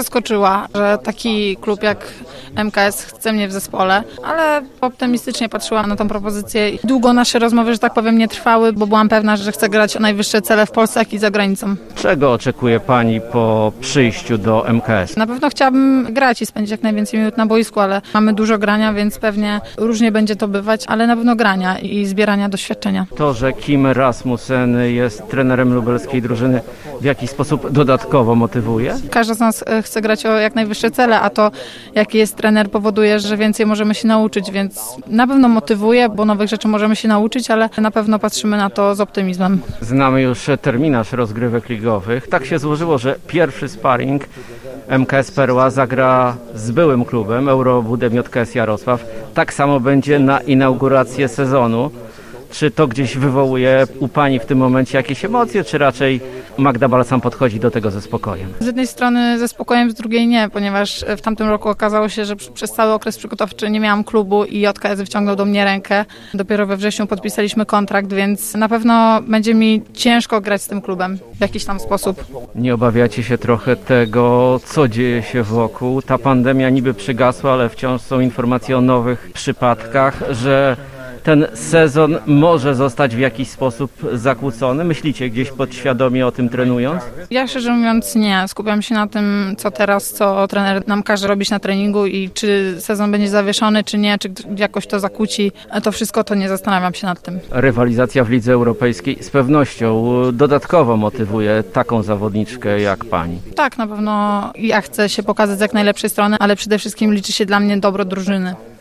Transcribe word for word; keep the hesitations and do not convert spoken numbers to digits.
zaskoczyła, że taki klub jak M K S chce mnie w zespole, ale optymistycznie patrzyłam na tą propozycję. Długo nasze rozmowy, że tak powiem, nie trwały, bo byłam pewna, że chcę grać o najwyższe cele w Polsce, jak i za granicą. Czego oczekuje pani po przyjściu do M K S? Na pewno chciałabym grać i spędzić jak najwięcej minut na boisku, ale mamy dużo grania, więc pewnie różnie będzie to bywać, ale na pewno grania i zbierania doświadczenia. To, że Kim Rasmussen jest trenerem lubelskiej drużyny, w jakiś sposób dodatkowo motywuje? Każdy z nas chce grać o jak najwyższe cele, a to jaki jest trener powoduje, że więcej możemy się nauczyć, więc na pewno motywuje, bo nowych rzeczy możemy się nauczyć, ale na pewno patrzymy na to z optymizmem. Znamy już terminarz rozgrywek ligowych. Tak się złożyło, że pierwszy sparring M K S Perła zagra z byłym klubem Eurobudem J K S Jarosław. Tak samo będzie na inaugurację sezonu. Czy to gdzieś wywołuje u pani w tym momencie jakieś emocje, czy raczej Magda Balsam podchodzi do tego ze spokojem? Z jednej strony ze spokojem, z drugiej nie, ponieważ w tamtym roku okazało się, że przez cały okres przygotowczy nie miałam klubu i J K S wyciągnął do mnie rękę. Dopiero we wrześniu podpisaliśmy kontrakt, więc na pewno będzie mi ciężko grać z tym klubem w jakiś tam sposób. Nie obawiacie się trochę tego, co dzieje się wokół? Ta pandemia niby przygasła, ale wciąż są informacje o nowych przypadkach, że ten sezon może zostać w jakiś sposób zakłócony? Myślicie gdzieś podświadomie o tym trenując? Ja szczerze mówiąc nie. Skupiam się na tym, co teraz, co trener nam każe robić na treningu i czy sezon będzie zawieszony, czy nie, czy jakoś to zakłóci. To wszystko to nie zastanawiam się nad tym. Rywalizacja w Lidze Europejskiej z pewnością dodatkowo motywuje taką zawodniczkę jak pani. Tak, na pewno ja chcę się pokazać z jak najlepszej strony, ale przede wszystkim liczy się dla mnie dobro drużyny.